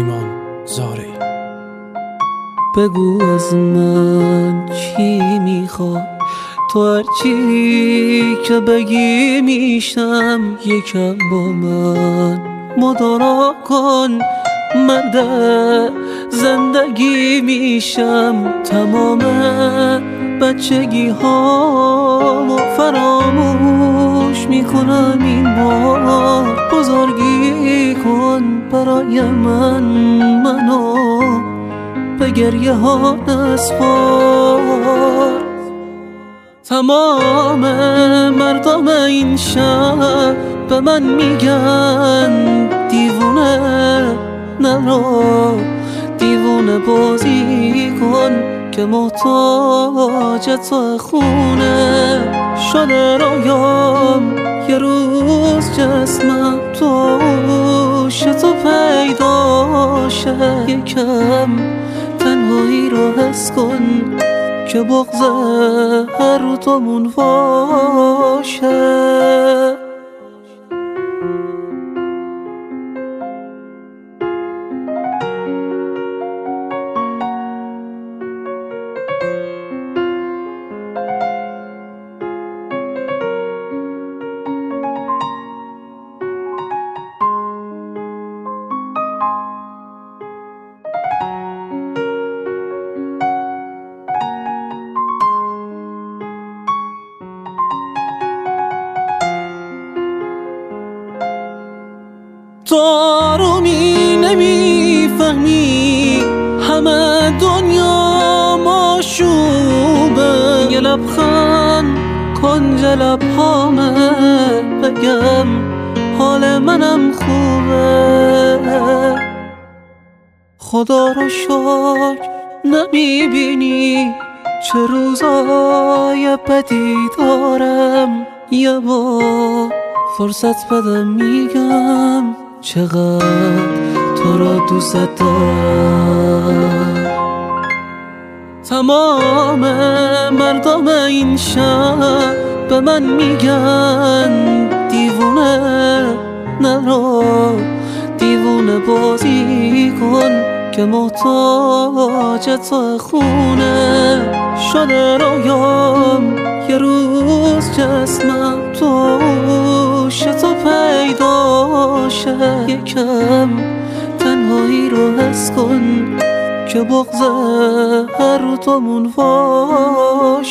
ایمان زارعی. بگو از من چی میخوای، تو هرچی که بگی میشم. یکم با من مدارا کن، مرد زندگی میشم. تمام بچگی ها فراموش میکنم، این بار بزرگی کن برای منو به گریه ها نسپار. تمام مردم این شهر به من میگن دیوونه، نرو دیوونه بازی کن که محتاج تو خونه شده. رویام یه روز جسمم توش تو پیدا شه. یکم تنهایی رو حس کن که بغض هر دومون باشه. تو آرومی نمیفهمی، همه دنیا ماشوبه. یه لبخند کنج لبهامه، بگم حال منم خوبه. خدا رو شکر نمیبینی چه روزای بدی دارم. یه بار فرصت بدم میگم چقدر تو را دوست دارم. تمام مردم این شهر به من میگن دیوونه، نرو دیوونه بازی کن که محتاج تو خونه شده. رویام یه روز جسمم توش تو پیدا شه. یکم تنهایی رو حس کن که بغض هر دومون باشه.